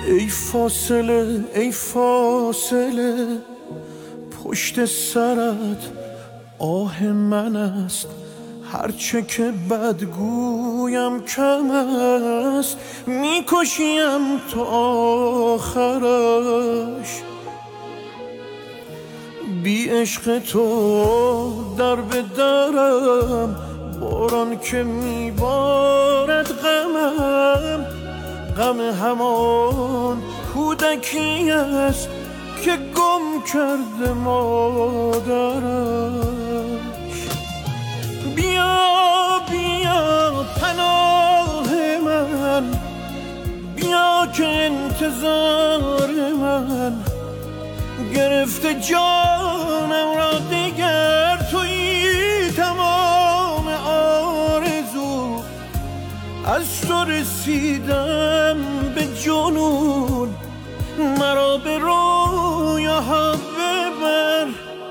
ای فاصله پشت سرت آه من است، هرچه که بدگویم کم است، میکشیم تا آخرش. بی عشق تو در به درم، باران که میبارد غمم، غم همان کودکی است که گم کرده مادرش. بیا بیا پناه من، بیا که انتظار من گرفته جانم را دیگر. تویی تمام آرزو، از تو رسیدم به جنون، مرا به رویاها ببر.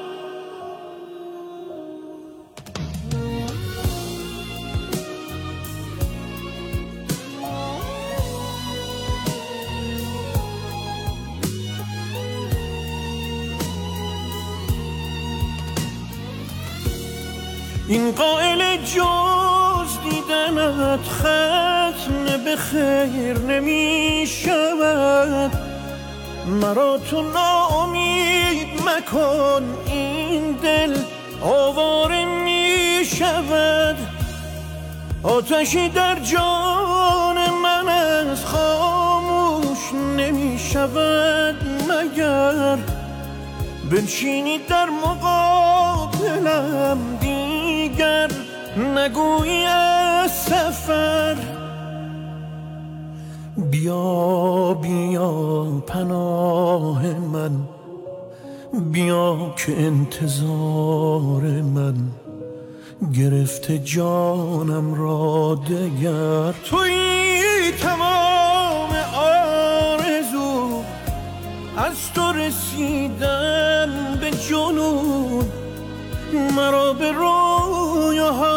این قائل جز دیدنت ختم به خیر نمی شود، مرا تو ناامید مکن، این دل آواره می شود. آتشی در جان من از خاموش نمی شود مگر بنشینی در مقابلم، دیگر نگویی از سفر. بیا بیا پناه من، بیا که انتظار من گرفته جانم را دگر. تویی تمام آرزو، از تو رسیدم به جنون، مرا به رویاها